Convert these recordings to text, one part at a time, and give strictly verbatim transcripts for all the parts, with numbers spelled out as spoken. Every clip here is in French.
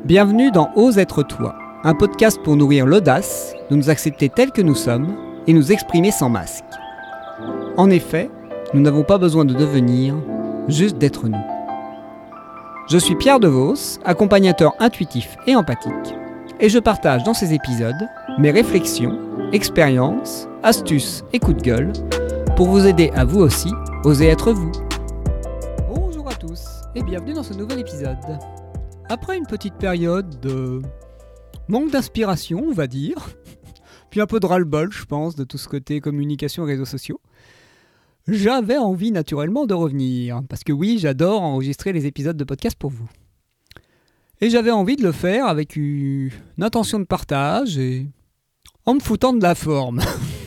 Bienvenue dans Ose être toi, un podcast pour nourrir l'audace de nous accepter tels que nous sommes et nous exprimer sans masque. En effet, nous n'avons pas besoin de devenir, juste d'être nous. Je suis Pierre Devos, accompagnateur intuitif et empathique, et je partage dans ces épisodes mes réflexions, expériences, astuces et coups de gueule pour vous aider à vous aussi oser être vous. Bonjour à tous et bienvenue dans ce nouvel épisode. Après une petite période de manque d'inspiration, on va dire, puis un peu de ras-le-bol, je pense, de tout ce côté communication et réseaux sociaux, j'avais envie naturellement de revenir, parce que oui, j'adore enregistrer les épisodes de podcast pour vous. Et j'avais envie de le faire avec une intention de partage et en me foutant de la forme.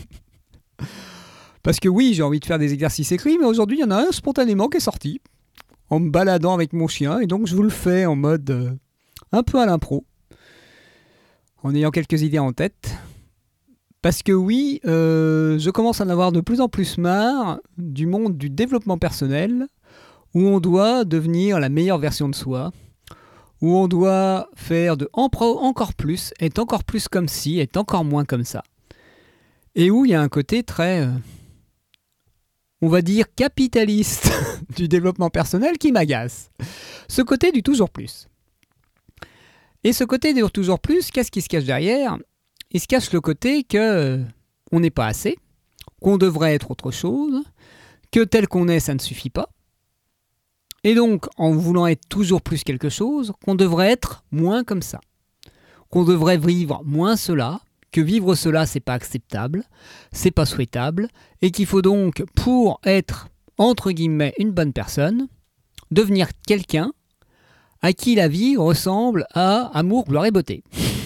Parce que oui, j'ai envie de faire des exercices écrits, mais aujourd'hui, il y en a un spontanément qui est sorti, en me baladant avec mon chien, et donc je vous le fais en mode euh, un peu à l'impro, en ayant quelques idées en tête. Parce que oui, euh, je commence à en avoir de plus en plus marre du monde du développement personnel, où on doit devenir la meilleure version de soi, où on doit faire de encore plus, être encore plus comme ci, être encore moins comme ça. Et où il y a un côté très, euh, on va dire, capitaliste du développement personnel qui m'agace. Ce côté du toujours plus. Et ce côté du toujours plus, qu'est-ce qui se cache derrière ? Il se cache le côté que euh, on n'est pas assez, qu'on devrait être autre chose, que tel qu'on est, ça ne suffit pas. Et donc, en voulant être toujours plus quelque chose, qu'on devrait être moins comme ça. Qu'on devrait vivre moins cela, que vivre cela, c'est pas acceptable, c'est pas souhaitable, et qu'il faut donc, pour être, entre guillemets, une bonne personne, devenir quelqu'un à qui la vie ressemble à amour, gloire et beauté.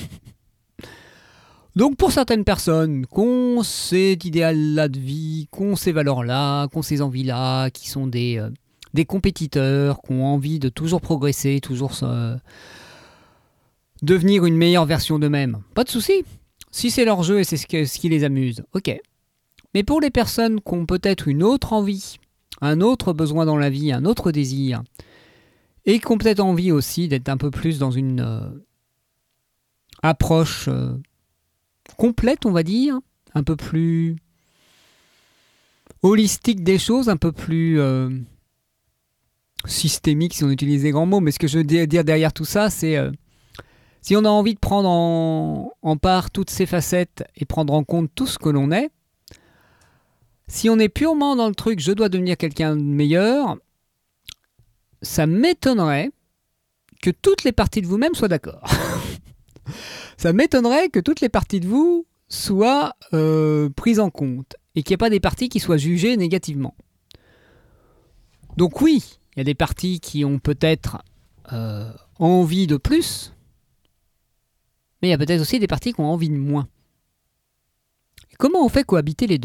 Donc pour certaines personnes qui ont cet idéal-là de vie, qui ont ces valeurs-là, qui ont ces envies-là, qui sont des, euh, des compétiteurs, qui ont envie de toujours progresser, toujours euh, devenir une meilleure version d'eux-mêmes, pas de souci. Si c'est leur jeu et c'est ce, que, ce qui les amuse, ok. Mais pour les personnes qui ont peut-être une autre envie, un autre besoin dans la vie, un autre désir, et qui ont peut-être envie aussi d'être un peu plus dans une euh, approche euh, complète, on va dire, un peu plus holistique des choses, un peu plus euh, systémique si on utilise les grands mots, mais ce que je veux dire derrière tout ça, c'est euh, si on a envie de prendre en, en part toutes ces facettes et prendre en compte tout ce que l'on est, si on est purement dans le truc « je dois devenir quelqu'un de meilleur », ça m'étonnerait que toutes les parties de vous-même soient d'accord. Ça m'étonnerait que toutes les parties de vous soient euh, prises en compte et qu'il n'y ait pas des parties qui soient jugées négativement. Donc oui, il y a des parties qui ont peut-être euh, envie de plus, mais il y a peut-être aussi des parties qui ont envie de moins. Et comment on fait cohabiter les deux ?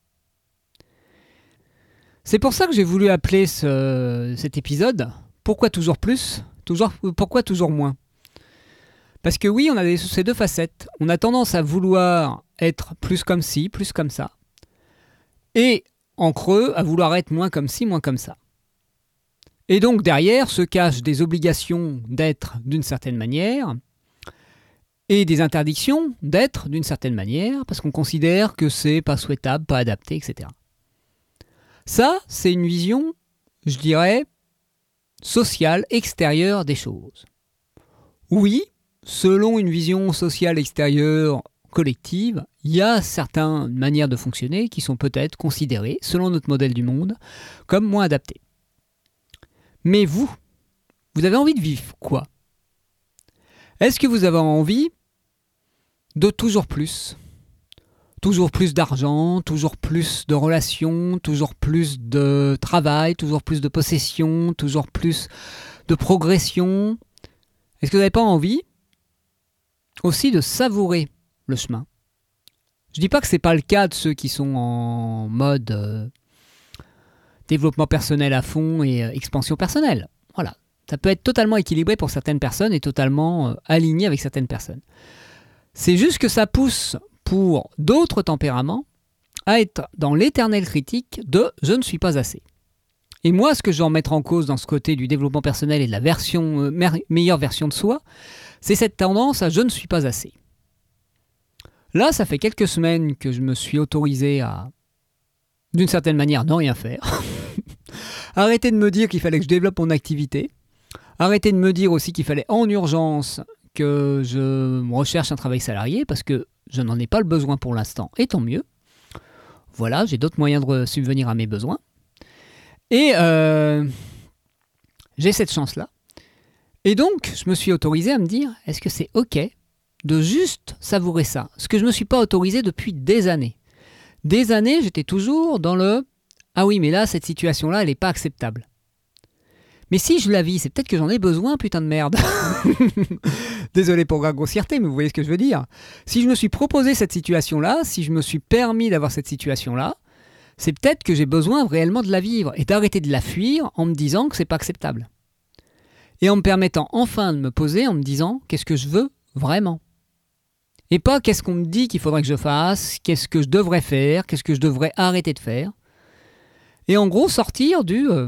C'est pour ça que j'ai voulu appeler ce, cet épisode « Pourquoi toujours plus ? Toujours, Pourquoi toujours moins ?» Parce que oui, on a des, ces deux facettes. On a tendance à vouloir être plus comme ci, plus comme ça. Et en creux, à vouloir être moins comme ci, moins comme ça. Et donc derrière se cachent des obligations d'être d'une certaine manière et des interdictions d'être d'une certaine manière parce qu'on considère que c'est pas souhaitable, pas adapté, et cetera. Ça, c'est une vision, je dirais, sociale, extérieure des choses. Oui, selon une vision sociale extérieure collective, il y a certaines manières de fonctionner qui sont peut-être considérées, selon notre modèle du monde, comme moins adaptées. Mais vous, vous avez envie de vivre quoi ? Est-ce que vous avez envie de toujours plus ? Toujours plus d'argent, toujours plus de relations, toujours plus de travail, toujours plus de possessions, toujours plus de progression. Est-ce que vous n'avez pas envie aussi de savourer le chemin ? Je ne dis pas que ce n'est pas le cas de ceux qui sont en mode euh, développement personnel à fond et euh, expansion personnelle. Voilà. Ça peut être totalement équilibré pour certaines personnes et totalement euh, aligné avec certaines personnes. C'est juste que ça pousse pour d'autres tempéraments à être dans l'éternelle critique de « je ne suis pas assez ». Et moi, ce que je vais en mettre en cause dans ce côté du développement personnel et de la version, euh, me- meilleure version de soi, c'est cette tendance à « je ne suis pas assez ». Là, ça fait quelques semaines que je me suis autorisé à, d'une certaine manière, ne rien faire. Arrêter de me dire qu'il fallait que je développe mon activité. Arrêter de me dire aussi qu'il fallait en urgence que je recherche un travail salarié parce que je n'en ai pas le besoin pour l'instant, et tant mieux. Voilà, j'ai d'autres moyens de subvenir à mes besoins. Et euh, j'ai cette chance-là. Et donc, je me suis autorisé à me dire, est-ce que c'est OK de juste savourer ça? Ce que je ne me suis pas autorisé depuis des années. Des années, j'étais toujours dans le « ah oui, mais là, cette situation-là, elle n'est pas acceptable ». Mais si je la vis, c'est peut-être que j'en ai besoin, putain de merde. Désolé pour la grossièreté, mais vous voyez ce que je veux dire. Si je me suis proposé cette situation-là, si je me suis permis d'avoir cette situation-là, c'est peut-être que j'ai besoin réellement de la vivre et d'arrêter de la fuir en me disant que c'est pas acceptable. Et en me permettant enfin de me poser en me disant qu'est-ce que je veux vraiment. Et pas qu'est-ce qu'on me dit qu'il faudrait que je fasse, qu'est-ce que je devrais faire, qu'est-ce que je devrais arrêter de faire. Et en gros, sortir du euh,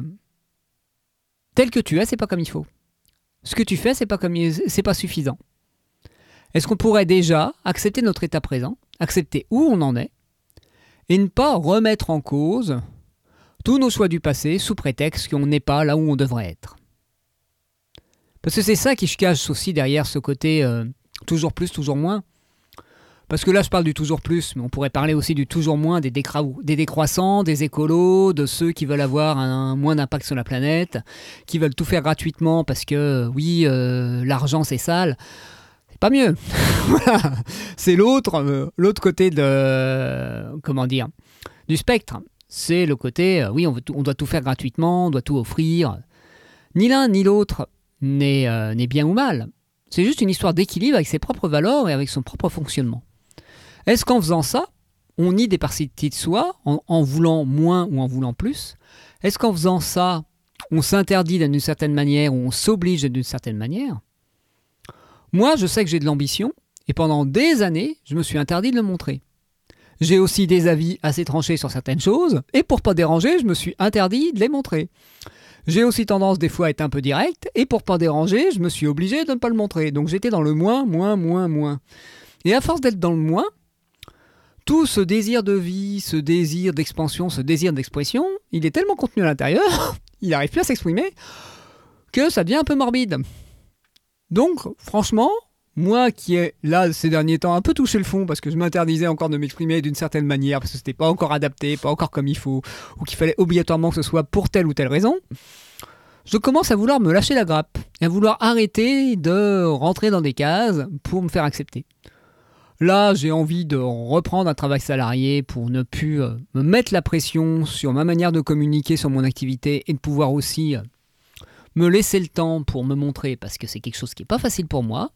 tel que tu es, c'est pas comme il faut. Ce que tu fais, c'est pas comme il- c'est pas suffisant. Est-ce qu'on pourrait déjà accepter notre état présent, accepter où on en est, et ne pas remettre en cause tous nos choix du passé sous prétexte qu'on n'est pas là où on devrait être? Parce que c'est ça qui se cache aussi derrière ce côté euh, toujours plus, toujours moins. Parce que là, je parle du toujours plus, mais on pourrait parler aussi du toujours moins des, décra- des décroissants, des écolos, de ceux qui veulent avoir un, un moins d'impact sur la planète, qui veulent tout faire gratuitement parce que, oui, euh, l'argent, c'est sale. C'est pas mieux. Voilà. C'est l'autre, euh, l'autre côté de, euh, comment dire, du spectre. C'est le côté, euh, oui, on, veut tout- on doit tout faire gratuitement, on doit tout offrir. Ni l'un ni l'autre n'est, euh, n'est bien ou mal. C'est juste une histoire d'équilibre avec ses propres valeurs et avec son propre fonctionnement. Est-ce qu'en faisant ça, on nie des parties de soi, en, en voulant moins ou en voulant plus? Est-ce qu'en faisant ça, on s'interdit d'une certaine manière ou on s'oblige d'une certaine manière? Moi, je sais que j'ai de l'ambition, et pendant des années, je me suis interdit de le montrer. J'ai aussi des avis assez tranchés sur certaines choses, et pour pas déranger, je me suis interdit de les montrer. J'ai aussi tendance des fois à être un peu direct, et pour pas déranger, je me suis obligé de ne pas le montrer. Donc j'étais dans le moins, moins, moins, moins. Et à force d'être dans le moins, tout ce désir de vie, ce désir d'expansion, ce désir d'expression, il est tellement contenu à l'intérieur, il n'arrive plus à s'exprimer, que ça devient un peu morbide. Donc, franchement, moi qui ai là ces derniers temps un peu touché le fond parce que je m'interdisais encore de m'exprimer d'une certaine manière parce que c'était pas encore adapté, pas encore comme il faut, ou qu'il fallait obligatoirement que ce soit pour telle ou telle raison, je commence à vouloir me lâcher la grappe et à vouloir arrêter de rentrer dans des cases pour me faire accepter. Là, j'ai envie de reprendre un travail salarié pour ne plus euh, me mettre la pression sur ma manière de communiquer sur mon activité et de pouvoir aussi euh, me laisser le temps pour me montrer, parce que c'est quelque chose qui n'est pas facile pour moi,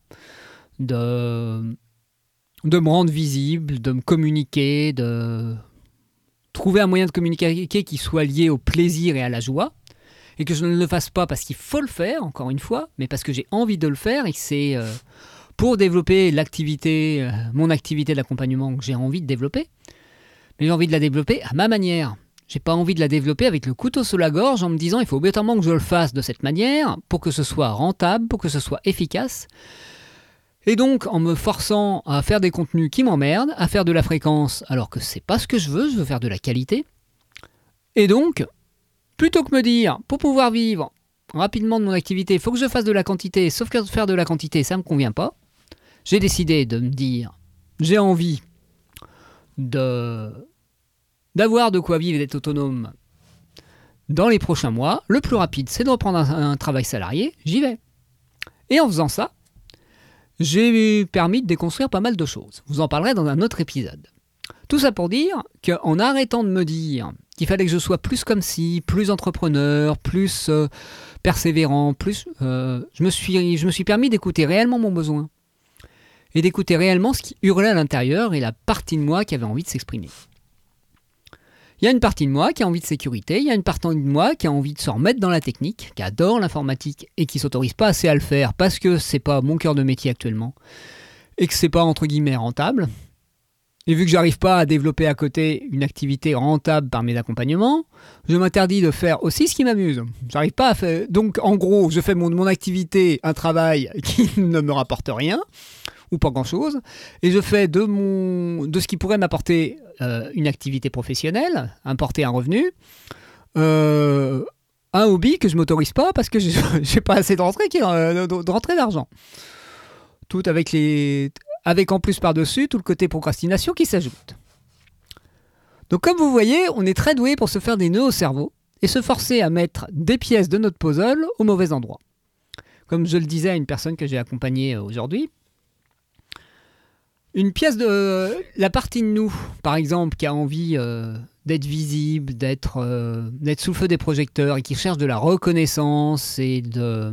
de, de me rendre visible, de me communiquer, de trouver un moyen de communiquer qui soit lié au plaisir et à la joie, et que je ne le fasse pas parce qu'il faut le faire, encore une fois, mais parce que j'ai envie de le faire et que c'est... Euh, pour développer l'activité, euh, mon activité d'accompagnement que j'ai envie de développer. Mais j'ai envie de la développer à ma manière. J'ai pas envie de la développer avec le couteau sous la gorge en me disant il faut obligatoirement que je le fasse de cette manière pour que ce soit rentable, pour que ce soit efficace. Et donc en me forçant à faire des contenus qui m'emmerdent, à faire de la fréquence alors que c'est pas ce que je veux, je veux faire de la qualité. Et donc, plutôt que me dire pour pouvoir vivre rapidement de mon activité, il faut que je fasse de la quantité, sauf que faire de la quantité, ça me convient pas. J'ai décidé de me dire, j'ai envie de, d'avoir de quoi vivre et d'être autonome dans les prochains mois. Le plus rapide, c'est de reprendre un, un travail salarié. J'y vais. Et en faisant ça, j'ai permis de déconstruire pas mal de choses. Je vous en parlerai dans un autre épisode. Tout ça pour dire qu'en arrêtant de me dire qu'il fallait que je sois plus comme ci, plus entrepreneur, plus euh, persévérant, plus, euh, je me suis, je me suis permis d'écouter réellement mon besoin. Et d'écouter réellement ce qui hurlait à l'intérieur et la partie de moi qui avait envie de s'exprimer. Il y a une partie de moi qui a envie de sécurité, il y a une partie de moi qui a envie de se remettre dans la technique, qui adore l'informatique et qui ne s'autorise pas assez à le faire parce que c'est pas mon cœur de métier actuellement et que c'est pas entre guillemets rentable. Et vu que j'arrive pas à développer à côté une activité rentable par mes accompagnements, je m'interdis de faire aussi ce qui m'amuse. J'arrive pas à faire... Donc en gros, je fais mon, mon activité un travail qui ne me rapporte rien, ou pas grand-chose, et je fais de, mon, de ce qui pourrait m'apporter euh, une activité professionnelle, apporter un revenu, euh, un hobby que je m'autorise pas parce que je n'ai pas assez de rentrée, de, de rentrée d'argent. Tout avec les... avec en plus par-dessus tout le côté procrastination qui s'ajoute. Donc comme vous voyez, on est très doué pour se faire des nœuds au cerveau et se forcer à mettre des pièces de notre puzzle au mauvais endroit. Comme je le disais à une personne que j'ai accompagnée aujourd'hui, une pièce de... la partie de nous, par exemple, qui a envie euh, d'être visible, d'être, euh, d'être sous le feu des projecteurs et qui cherche de la reconnaissance et de...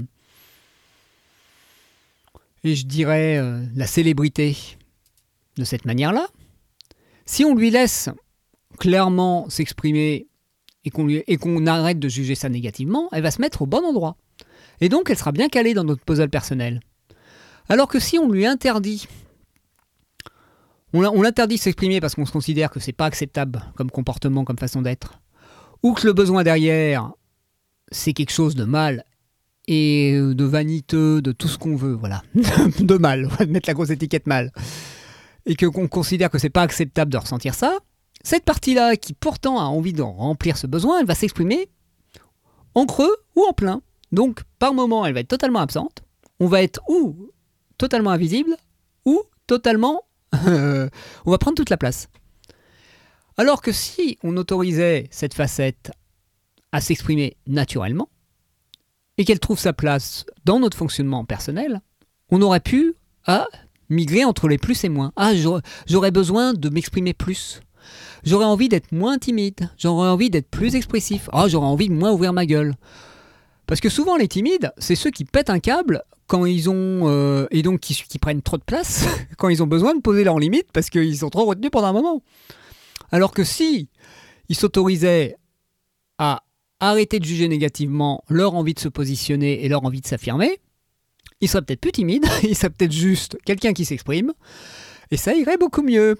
et je dirais euh, la célébrité de cette manière-là, si on lui laisse clairement s'exprimer et qu'on, lui, et qu'on arrête de juger ça négativement, elle va se mettre au bon endroit. Et donc, elle sera bien calée dans notre puzzle personnel. Alors que si on lui interdit, on, on l'interdit de s'exprimer parce qu'on se considère que c'est pas acceptable comme comportement, comme façon d'être, ou que le besoin derrière, c'est quelque chose de mal, et de vaniteux, de tout ce qu'on veut, voilà, de mal, on va mettre la grosse étiquette mal, et que, qu'on considère que c'est pas acceptable de ressentir ça, cette partie-là, qui pourtant a envie de remplir ce besoin, elle va s'exprimer en creux ou en plein. Donc, par moment, elle va être totalement absente, on va être ou totalement invisible, ou totalement... Euh, on va prendre toute la place. Alors que si on autorisait cette facette à s'exprimer naturellement, et qu'elle trouve sa place dans notre fonctionnement personnel, on aurait pu à migrer entre les plus et moins. Ah, j'aurais, j'aurais besoin de m'exprimer plus. J'aurais envie d'être moins timide. J'aurais envie d'être plus expressif. Ah, j'aurais envie de moins ouvrir ma gueule. Parce que souvent, les timides, c'est ceux qui pètent un câble quand ils ont... Euh, et donc qui, qui prennent trop de place, quand ils ont besoin de poser leurs limites parce qu'ils sont trop retenus pendant un moment. Alors que si ils s'autorisaient à arrêter de juger négativement leur envie de se positionner et leur envie de s'affirmer, ils seraient peut-être plus timides, ils seraient peut-être juste quelqu'un qui s'exprime, et ça irait beaucoup mieux.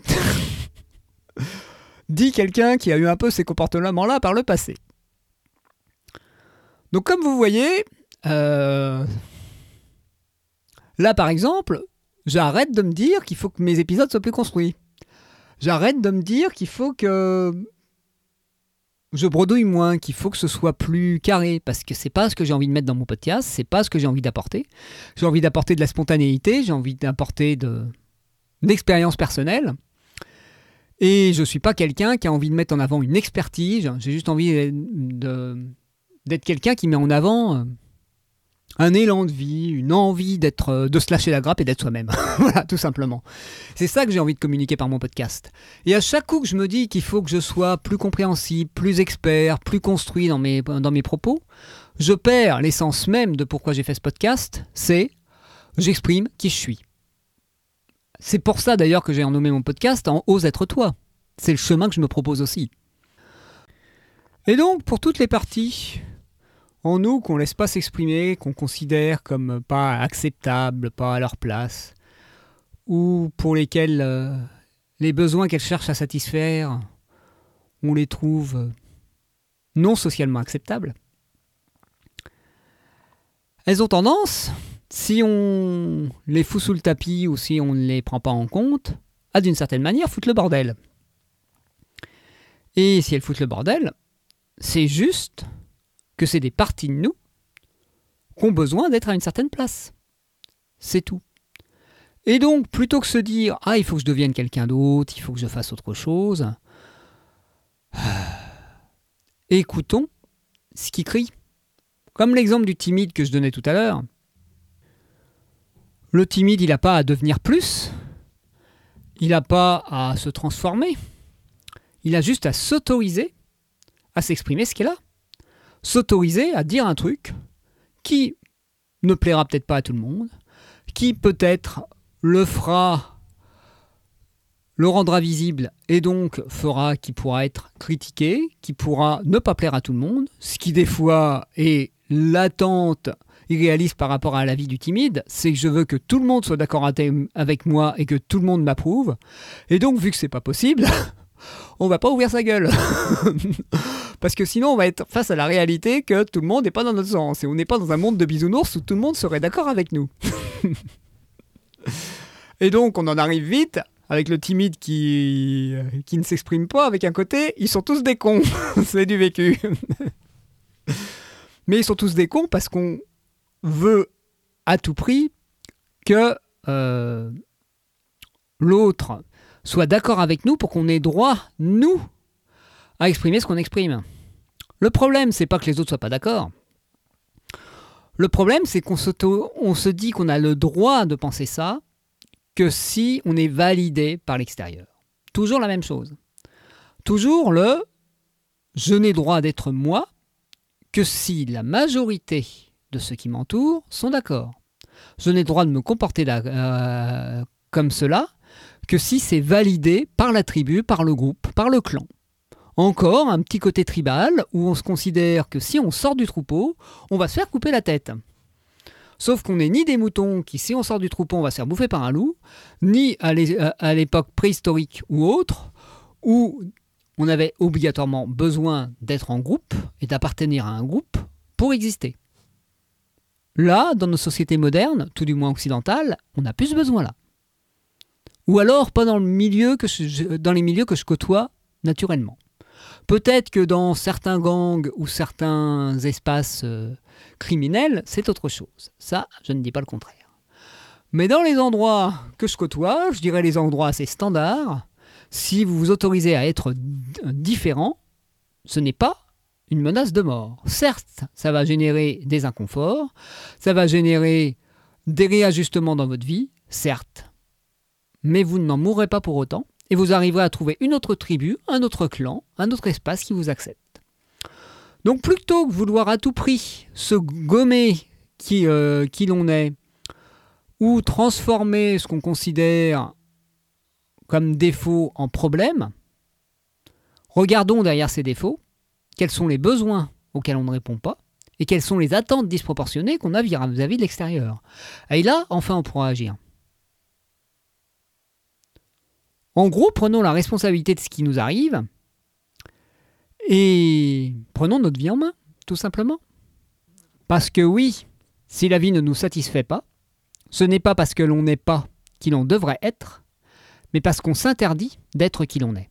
Dit quelqu'un qui a eu un peu ces comportements-là par le passé. Donc comme vous voyez, euh, là par exemple, j'arrête de me dire qu'il faut que mes épisodes soient plus construits. J'arrête de me dire qu'il faut que je bredouille moins, qu'il faut que ce soit plus carré, parce que c'est pas ce que j'ai envie de mettre dans mon podcast, c'est pas ce que j'ai envie d'apporter. J'ai envie d'apporter de la spontanéité, j'ai envie d'apporter de, d'expérience personnelle. Et je suis pas quelqu'un qui a envie de mettre en avant une expertise, j'ai juste envie de, d'être quelqu'un qui met en avant un élan de vie, une envie d'être, de se lâcher la grappe et d'être soi-même. Voilà, tout simplement. C'est ça que j'ai envie de communiquer par mon podcast. Et à chaque coup que je me dis qu'il faut que je sois plus compréhensible, plus expert, plus construit dans mes, dans mes propos, je perds l'essence même de pourquoi j'ai fait ce podcast, c'est j'exprime qui je suis. C'est pour ça d'ailleurs que j'ai renommé mon podcast en « Ose être toi ». C'est le chemin que je me propose aussi. Et donc, pour toutes les parties en nous qu'on ne laisse pas s'exprimer, qu'on considère comme pas acceptables, pas à leur place, ou pour lesquelles euh, les besoins qu'elles cherchent à satisfaire, on les trouve non socialement acceptables, elles ont tendance, si on les fout sous le tapis ou si on ne les prend pas en compte, à d'une certaine manière foutre le bordel. Et si elles foutent le bordel, c'est juste que c'est des parties de nous qui ont besoin d'être à une certaine place. C'est tout. Et donc, plutôt que se dire « Ah, il faut que je devienne quelqu'un d'autre, il faut que je fasse autre chose », écoutons ce qui crie. Comme l'exemple du timide que je donnais tout à l'heure. Le timide, il n'a pas à devenir plus, il n'a pas à se transformer, il a juste à s'autoriser à s'exprimer ce qu'il a. S'autoriser à dire un truc qui ne plaira peut-être pas à tout le monde, qui peut-être le fera, le rendra visible et donc fera qu'il pourra être critiqué, qui pourra ne pas plaire à tout le monde, ce qui des fois est l'attente irréaliste par rapport à la vie du timide, c'est que je veux que tout le monde soit d'accord avec moi et que tout le monde m'approuve. Et donc, vu que c'est pas possible, on va pas ouvrir sa gueule. Parce que sinon, on va être face à la réalité que tout le monde n'est pas dans notre sens. Et on n'est pas dans un monde de bisounours où tout le monde serait d'accord avec nous. Et donc, on en arrive vite avec le timide qui, qui ne s'exprime pas, avec un côté, ils sont tous des cons. C'est du vécu. Mais ils sont tous des cons parce qu'on veut à tout prix que euh, l'autre soit d'accord avec nous pour qu'on ait droit, nous, à exprimer ce qu'on exprime. Le problème, c'est pas que les autres soient pas d'accord. Le problème, c'est qu'on on se dit qu'on a le droit de penser ça que si on est validé par l'extérieur. Toujours la même chose. Toujours le « je n'ai droit d'être moi » que si la majorité de ceux qui m'entourent sont d'accord. Je n'ai droit de me comporter là, euh, comme cela que si c'est validé par la tribu, par le groupe, par le clan. Encore un petit côté tribal où on se considère que si on sort du troupeau, on va se faire couper la tête. Sauf qu'on n'est ni des moutons qui, si on sort du troupeau, on va se faire bouffer par un loup, ni à l'époque préhistorique ou autre, où on avait obligatoirement besoin d'être en groupe et d'appartenir à un groupe pour exister. Là, dans nos sociétés modernes, tout du moins occidentales, on n'a plus ce besoin-là. Ou alors pas dans, le milieu que je, dans les milieux que je côtoie naturellement. Peut-être que dans certains gangs ou certains espaces euh, criminels, c'est autre chose. Ça, je ne dis pas le contraire. Mais dans les endroits que je côtoie, je dirais les endroits assez standards, si vous vous autorisez à être différent, ce n'est pas une menace de mort. Certes, ça va générer des inconforts, ça va générer des réajustements dans votre vie, certes, mais vous n'en mourrez pas pour autant, et vous arriverez à trouver une autre tribu, un autre clan, un autre espace qui vous accepte. Donc plutôt que vouloir à tout prix se gommer qui, euh, qui l'on est, ou transformer ce qu'on considère comme défaut en problème, regardons derrière ces défauts, quels sont les besoins auxquels on ne répond pas, et quelles sont les attentes disproportionnées qu'on a vis-à-vis de l'extérieur. Et là, enfin, on pourra agir. En gros, prenons la responsabilité de ce qui nous arrive et prenons notre vie en main, tout simplement. Parce que oui, si la vie ne nous satisfait pas, ce n'est pas parce que l'on n'est pas qui l'on devrait être, mais parce qu'on s'interdit d'être qui l'on est.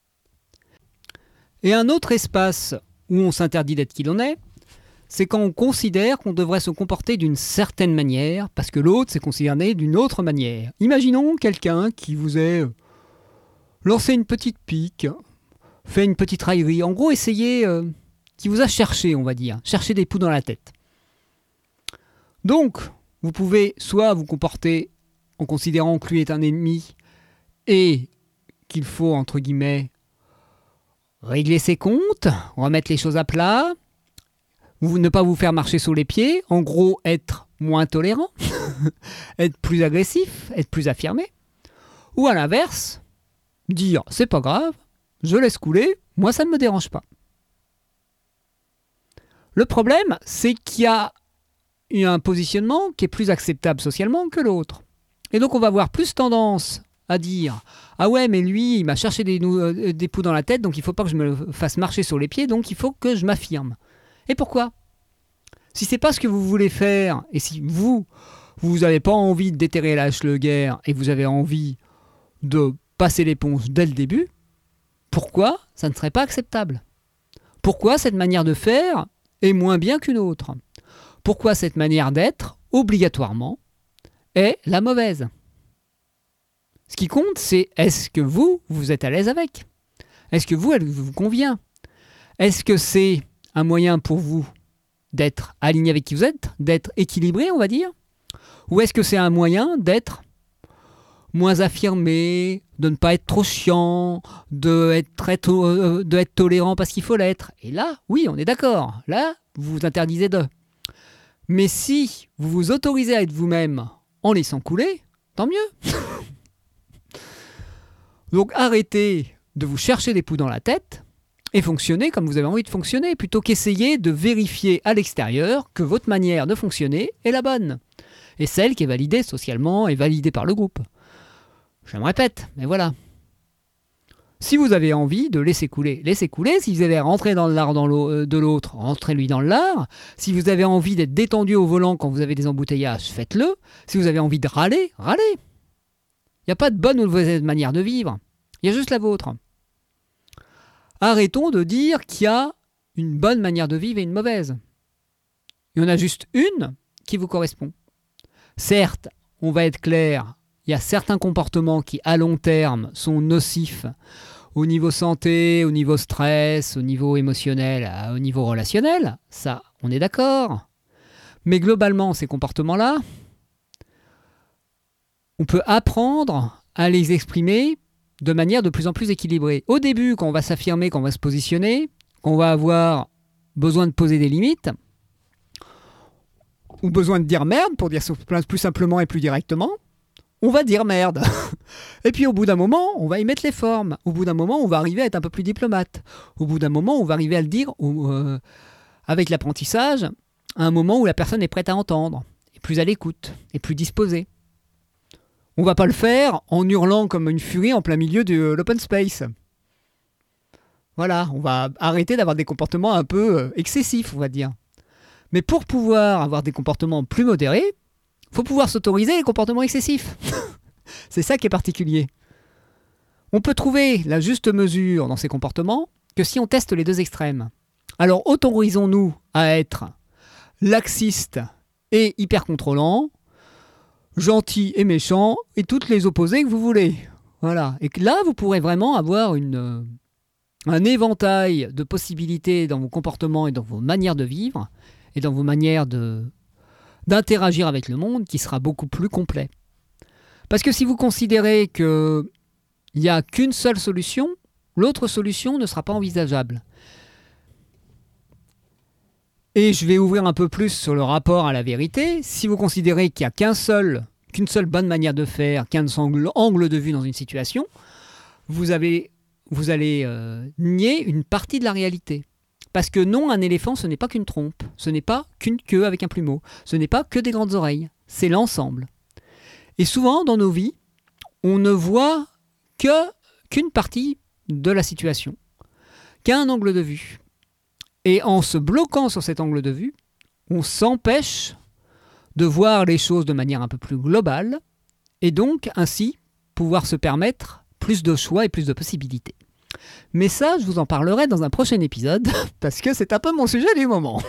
Et un autre espace où on s'interdit d'être qui l'on est, c'est quand on considère qu'on devrait se comporter d'une certaine manière, parce que l'autre s'est considéré d'une autre manière. Imaginons quelqu'un qui vous ait lancé une petite pique, fait une petite raillerie, en gros essayé, euh, qui vous a cherché, on va dire, cherché des poux dans la tête. Donc, vous pouvez soit vous comporter en considérant que lui est un ennemi et qu'il faut, entre guillemets, régler ses comptes, remettre les choses à plat, vous, ne pas vous faire marcher sur les pieds, en gros être moins tolérant, être plus agressif, être plus affirmé, ou à l'inverse, dire c'est pas grave, je laisse couler, moi ça ne me dérange pas. Le problème, c'est qu'il y a un positionnement qui est plus acceptable socialement que l'autre. Et donc on va avoir plus tendance à dire « Ah ouais, mais lui, il m'a cherché des, euh, des poux dans la tête, donc il ne faut pas que je me fasse marcher sur les pieds, donc il faut que je m'affirme. » Et pourquoi ? Si ce n'est pas ce que vous voulez faire, et si vous, vous n'avez pas envie de déterrer la hache de guerre, et vous avez envie de passer l'éponge dès le début, pourquoi ça ne serait pas acceptable ? Pourquoi cette manière de faire est moins bien qu'une autre ? Pourquoi cette manière d'être, obligatoirement, est la mauvaise ? Ce qui compte, c'est est-ce que vous, vous êtes à l'aise avec ? Est-ce que vous, elle vous convient ? Est-ce que c'est un moyen pour vous d'être aligné avec qui vous êtes, d'être équilibré, on va dire ? Ou est-ce que c'est un moyen d'être moins affirmé, de ne pas être trop chiant, de être, très to- de être tolérant parce qu'il faut l'être ? Et là, oui, on est d'accord. Là, vous vous interdisez de. Mais si vous vous autorisez à être vous-même en laissant couler, tant mieux. Donc arrêtez de vous chercher des poux dans la tête, et fonctionner comme vous avez envie de fonctionner, plutôt qu'essayer de vérifier à l'extérieur que votre manière de fonctionner est la bonne, et celle qui est validée socialement et validée par le groupe. Je me répète, mais voilà. Si vous avez envie de laisser couler, laissez couler. Si vous avez rentrer dans l'art de l'autre, rentrez-lui dans l'art. Si vous avez envie d'être détendu au volant quand vous avez des embouteillages, faites-le. Si vous avez envie de râler, râlez. Il n'y a pas de bonne ou de mauvaise manière de vivre. Il y a juste la vôtre. Arrêtons de dire qu'il y a une bonne manière de vivre et une mauvaise. Il y en a juste une qui vous correspond. Certes, on va être clair, il y a certains comportements qui, à long terme, sont nocifs au niveau santé, au niveau stress, au niveau émotionnel, au niveau relationnel. Ça, on est d'accord. Mais globalement, ces comportements-là, on peut apprendre à les exprimer de manière de plus en plus équilibrée. Au début, quand on va s'affirmer, quand on va se positionner, quand on va avoir besoin de poser des limites, ou besoin de dire merde, pour dire plus simplement et plus directement, on va dire merde. Et puis au bout d'un moment, on va y mettre les formes. Au bout d'un moment, on va arriver à être un peu plus diplomate. Au bout d'un moment, on va arriver à le dire euh, avec l'apprentissage, à un moment où la personne est prête à entendre, et plus à l'écoute, et plus disposée. On ne va pas le faire en hurlant comme une furie en plein milieu de l'open space. Voilà, on va arrêter d'avoir des comportements un peu euh, excessifs, on va dire. Mais pour pouvoir avoir des comportements plus modérés, il faut pouvoir s'autoriser les comportements excessifs. C'est ça qui est particulier. On peut trouver la juste mesure dans ces comportements que si on teste les deux extrêmes. Alors autorisons-nous à être laxistes et hyper contrôlants, gentils et méchants, et toutes les opposés que vous voulez. Voilà. Et là, vous pourrez vraiment avoir une, euh, un éventail de possibilités dans vos comportements et dans vos manières de vivre, et dans vos manières de... d'interagir avec le monde qui sera beaucoup plus complet. Parce que si vous considérez qu'il n'y a qu'une seule solution, l'autre solution ne sera pas envisageable. Et je vais ouvrir un peu plus sur le rapport à la vérité. Si vous considérez qu'il n'y a qu'un seul, qu'une seule bonne manière de faire, qu'un seul angle de vue dans une situation, vous, avez, vous allez euh, nier une partie de la réalité. Parce que non, un éléphant, ce n'est pas qu'une trompe, ce n'est pas qu'une queue avec un plumeau, ce n'est pas que des grandes oreilles, c'est l'ensemble. Et souvent, dans nos vies, on ne voit que, qu'une partie de la situation, qu'un angle de vue. Et en se bloquant sur cet angle de vue, on s'empêche de voir les choses de manière un peu plus globale, et donc, ainsi, pouvoir se permettre plus de choix et plus de possibilités. Mais ça, je vous en parlerai dans un prochain épisode, parce que c'est un peu mon sujet du moment.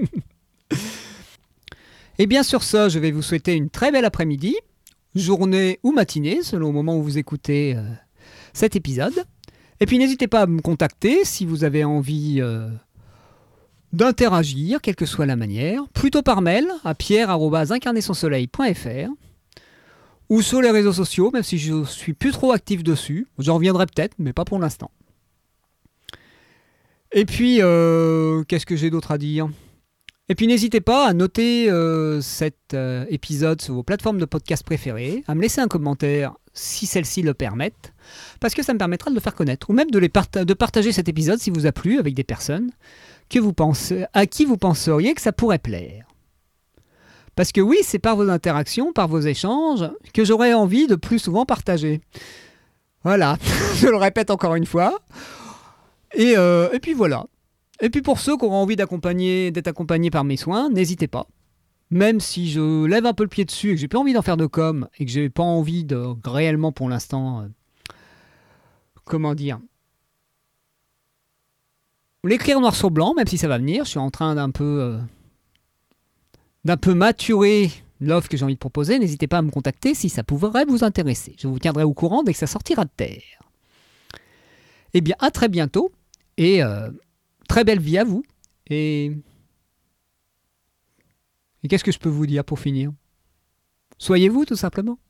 Et bien sur ce, je vais vous souhaiter une très belle après-midi, journée ou matinée, selon le moment où vous écoutez euh, cet épisode. Et puis n'hésitez pas à me contacter si vous avez envie euh, d'interagir, quelle que soit la manière, plutôt par mail à pierre arobase incarner son soleil point f r ou sur les réseaux sociaux, même si je ne suis plus trop actif dessus. J'en reviendrai peut-être, mais pas pour l'instant. Et puis, euh, qu'est-ce que j'ai d'autre à dire ? Et puis n'hésitez pas à noter euh, cet euh, épisode sur vos plateformes de podcast préférées, à me laisser un commentaire si celles-ci le permettent, parce que ça me permettra de le faire connaître, ou même de, les parta- de partager cet épisode si vous a plu avec des personnes que vous pensez, à qui vous penseriez que ça pourrait plaire. Parce que oui, c'est par vos interactions, par vos échanges, que j'aurais envie de plus souvent partager. Voilà, je le répète encore une fois. Et, euh, et puis voilà. Et puis pour ceux qui auront envie d'accompagner, d'être accompagnés par mes soins, n'hésitez pas. Même si je lève un peu le pied dessus et que j'ai plus envie d'en faire de com, et que j'ai pas envie de réellement pour l'instant, euh, comment dire, l'écrire noir sur blanc, même si ça va venir, je suis en train d'un peu... Euh, d'un peu maturer l'offre que j'ai envie de proposer, n'hésitez pas à me contacter si ça pourrait vous intéresser. Je vous tiendrai au courant dès que ça sortira de terre. Eh bien, à très bientôt, et euh, très belle vie à vous. Et... et qu'est-ce que je peux vous dire pour finir ? Soyez vous, tout simplement.